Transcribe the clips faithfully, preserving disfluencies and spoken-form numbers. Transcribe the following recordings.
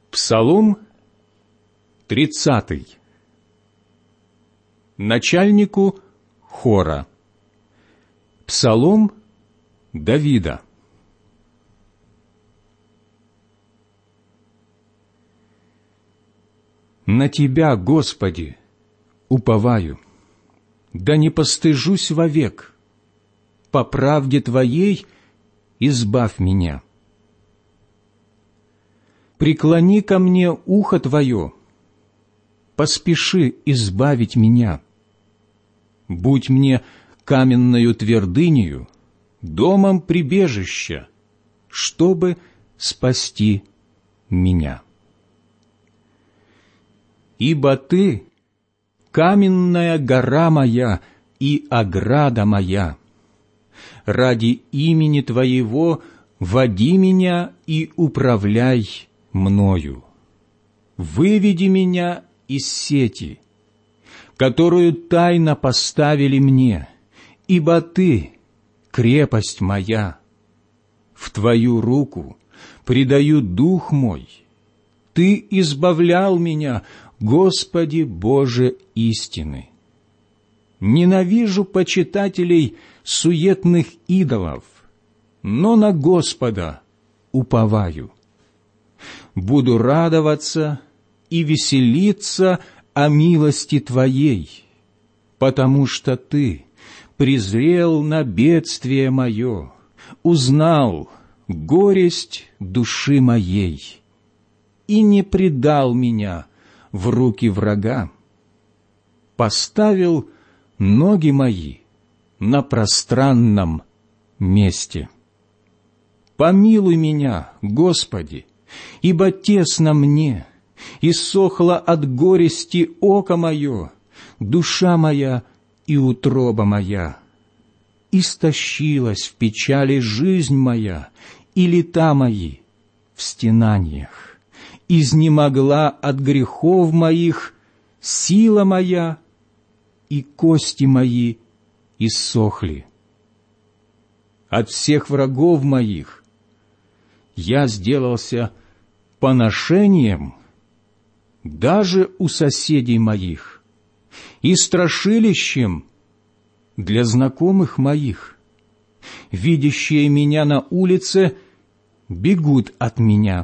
Псалом тридцатый. Начальнику хора. Псалом Давида. На Тебя, Господи, уповаю, да не постыжусь вовек. По правде Твоей избавь меня. Преклони ко мне ухо Твое, поспеши избавить меня. Будь мне каменною твердынею, домом прибежища, чтобы спасти меня. Ибо Ты — каменная гора моя и ограда моя. Ради имени Твоего води меня и управляй мною. Выведи меня из сети, которую тайно поставили мне, ибо Ты — крепость моя. В Твою руку предаю дух мой. Ты избавлял меня, Господи Боже истины. Ненавижу почитателей суетных идолов, но на Господа уповаю. Буду радоваться и веселиться о милости Твоей, потому что Ты презрел на бедствие мое, узнал горесть души моей и не предал меня в руки врага, поставил ноги мои на пространном месте. Помилуй меня, Господи, ибо тесно мне, и сохло от горести око мое, душа моя и утроба моя. Истощилась в печали жизнь моя, и лета мои в стенаниях. Изнемогла от грехов моих сила моя, и кости мои иссохли. От всех врагов моих я сделался поношением даже у соседей моих и страшилищем для знакомых моих. Видящие меня на улице бегут от меня.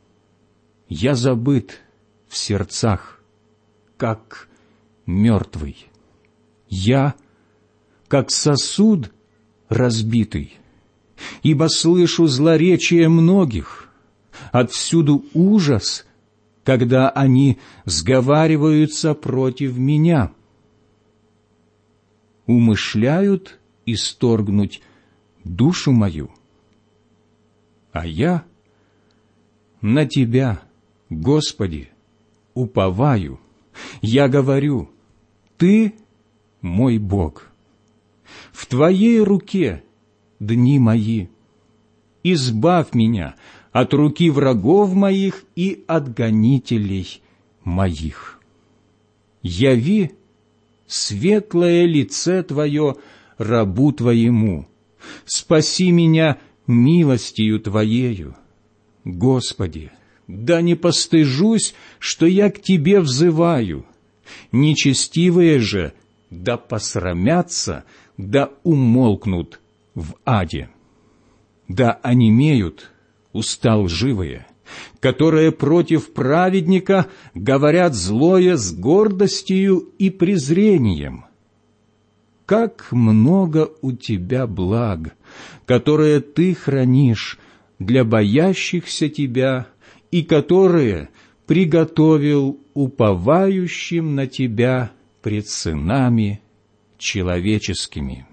Я забыт в сердцах, как мертвый. Я, как сосуд разбитый, ибо слышу злоречие многих, отвсюду ужас, когда они сговариваются против меня. Умышляют исторгнуть душу мою, а я на Тебя, Господи, уповаю. Я говорю: Ты мой Бог. В Твоей руке дни мои. Избавь меня от руки врагов моих и от гонителей моих. Яви светлое лице Твое рабу Твоему. Спаси меня милостью Твоею. Господи, да не постыжусь, что я к Тебе взываю. Нечестивые же да посрамятся, да умолкнут в аде. Да онемеют уста лживые, которые против праведника говорят злое с гордостью и презрением. Как много у Тебя благ, которые Ты хранишь для боящихся Тебя и которые приготовил уповающим на Тебя пред сынами человеческими.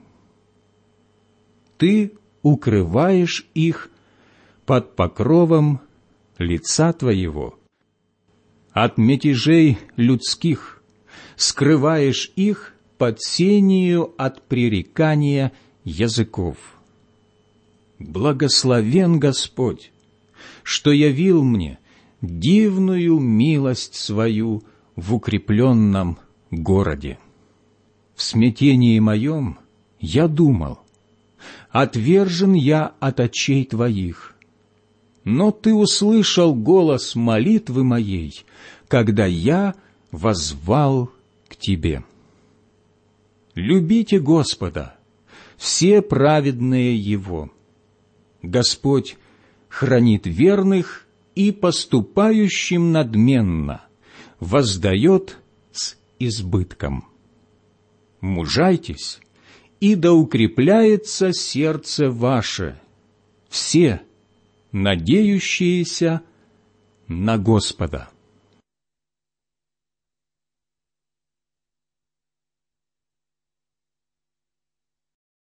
Ты укрываешь их под покровом лица Твоего. От мятежей людских скрываешь их под сению от пререкания языков. Благословен Господь, что явил мне дивную милость свою в укрепленном городе. В смятении моем я думал: отвержен я от очей Твоих. но Ты услышал голос молитвы моей, когда я воззвал к Тебе. Любите Господа, все праведные Его. Господь хранит верных и поступающим надменно воздает с избытком. Мужайтесь, и да укрепляется сердце ваше, все, надеющиеся на Господа.